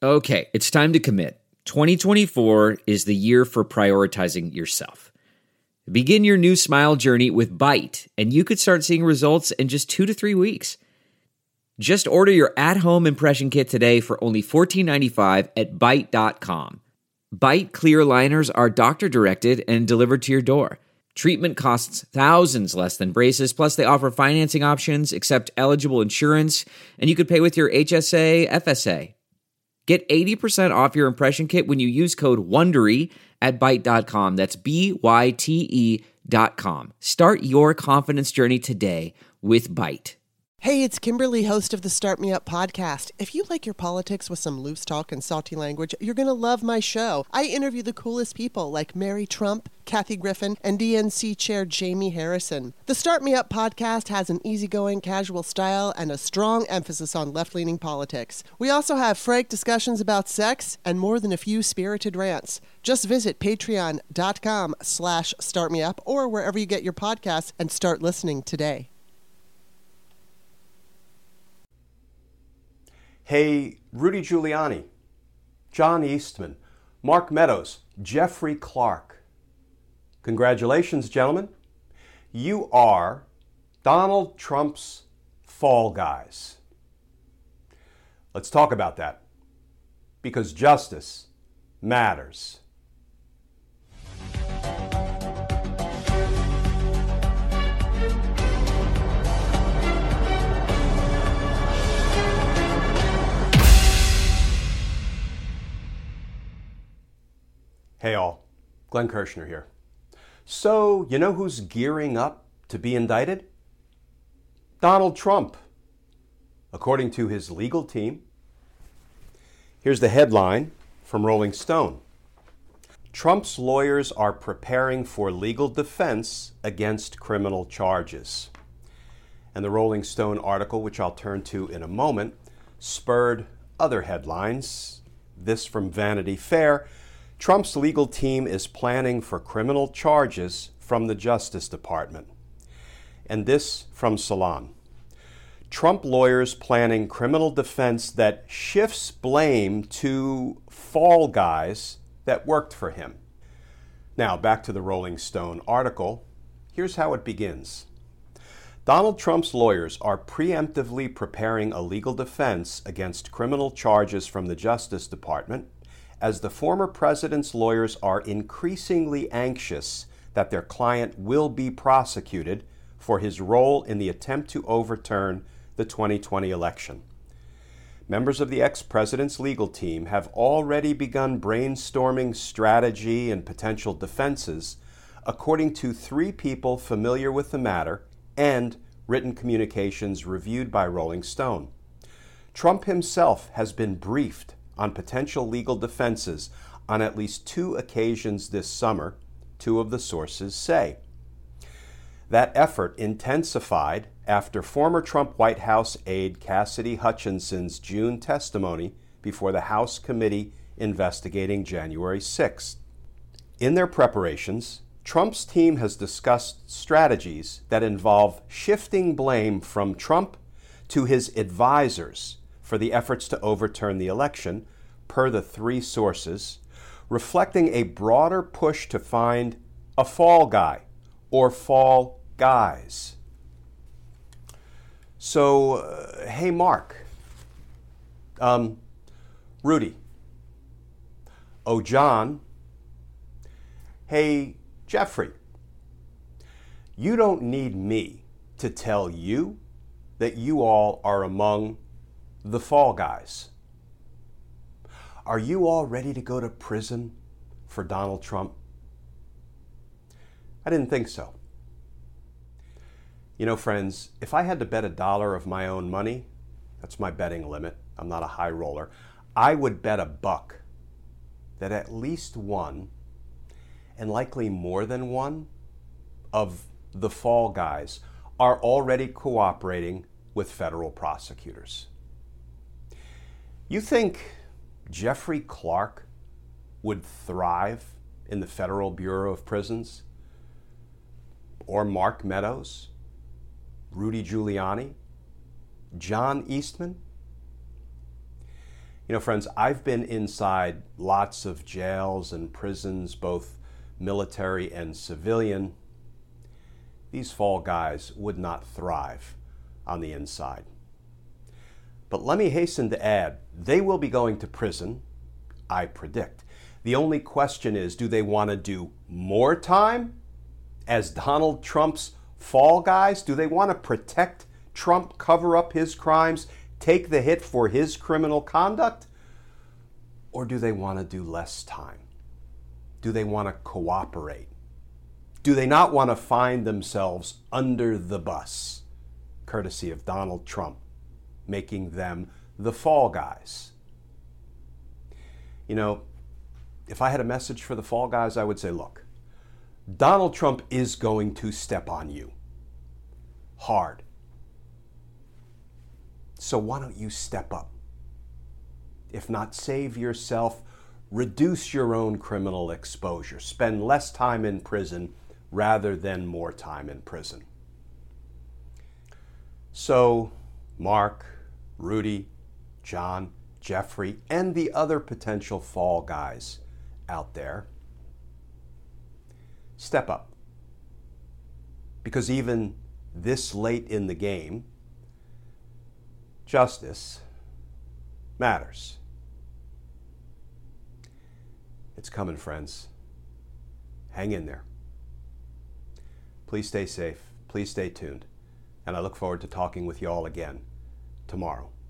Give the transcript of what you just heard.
Okay, it's time to commit. 2024 is the year for prioritizing yourself. Begin your new smile journey with Byte, and you could start seeing results in just 2 to 3 weeks. Just order your at-home impression kit today for only $14.95 at Byte.com. Byte clear liners are doctor-directed and delivered to your door. Treatment costs thousands less than braces, plus they offer financing options, accept eligible insurance, and you could pay with your HSA, FSA. Get 80% off your impression kit when you use code WONDERY at Byte.com. That's BYTE.com. Start your confidence journey today with Byte. Hey, it's Kimberly, host of the Start Me Up podcast. If you like your politics with some loose talk and salty language, you're going to love my show. I interview the coolest people like Mary Trump, Kathy Griffin, and DNC Chair Jamie Harrison. The Start Me Up podcast has an easygoing, casual style and a strong emphasis on left-leaning politics. We also have frank discussions about sex and more than a few spirited rants. Just visit patreon.com/startmeup or wherever you get your podcasts and start listening today. Hey, Rudy Giuliani, John Eastman, Mark Meadows, Jeffrey Clark. Congratulations, gentlemen. You are Donald Trump's fall guys. Let's talk about that, because justice matters. Hey all, Glenn Kirshner here. So, you know who's gearing up to be indicted? Donald Trump, according to his legal team. Here's the headline from Rolling Stone. Trump's lawyers are preparing for legal defense against criminal charges. And the Rolling Stone article, which I'll turn to in a moment, spurred other headlines. This from Vanity Fair. Trump's legal team is planning for criminal charges from the Justice Department. And this from Salon. Trump lawyers planning criminal defense that shifts blame to fall guys that worked for him. Now, back to the Rolling Stone article. Here's how it begins. Donald Trump's lawyers are preemptively preparing a legal defense against criminal charges from the Justice Department, as the former president's lawyers are increasingly anxious that their client will be prosecuted for his role in the attempt to overturn the 2020 election. Members of the ex-president's legal team have already begun brainstorming strategy and potential defenses, according to 3 people familiar with the matter and written communications reviewed by Rolling Stone. Trump himself has been briefed on potential legal defenses on at least 2 occasions this summer, 2 of the sources say. That effort intensified after former Trump White House aide Cassidy Hutchinson's June testimony before the House committee investigating January 6th. In their preparations, Trump's team has discussed strategies that involve shifting blame from Trump to his advisors for the efforts to overturn the election, per the 3 sources, reflecting a broader push to find a fall guy or fall guys. So, hey Mark, Rudy, oh John, hey Jeffrey, you don't need me to tell you that you all are among the fall guys. Are you all ready to go to prison for Donald Trump? I didn't think so. You know, friends, if I had to bet $1 of my own money, that's my betting limit, I'm not a high roller, I would bet $1 that at least one, and likely more than one, of the fall guys are already cooperating with federal prosecutors. You think Jeffrey Clark would thrive in the Federal Bureau of Prisons? Or Mark Meadows? Rudy Giuliani? John Eastman? You know, friends, I've been inside lots of jails and prisons, both military and civilian. These fall guys would not thrive on the inside. But let me hasten to add, they will be going to prison, I predict. The only question is, do they want to do more time as Donald Trump's fall guys? Do they want to protect Trump, cover up his crimes, take the hit for his criminal conduct? Or do they want to do less time? Do they want to cooperate? Do they not want to find themselves under the bus, courtesy of Donald Trump, making them the fall guys? You know, if I had a message for the fall guys, I would say, look, Donald Trump is going to step on you hard. So why don't you step up? If not, save yourself, reduce your own criminal exposure, spend less time in prison rather than more time in prison. So, Mark, Rudy, John, Jeffrey, and the other potential fall guys out there, step up. Because even this late in the game, justice matters. It's coming, friends. Hang in there. Please stay safe. Please stay tuned. And I look forward to talking with you all again tomorrow.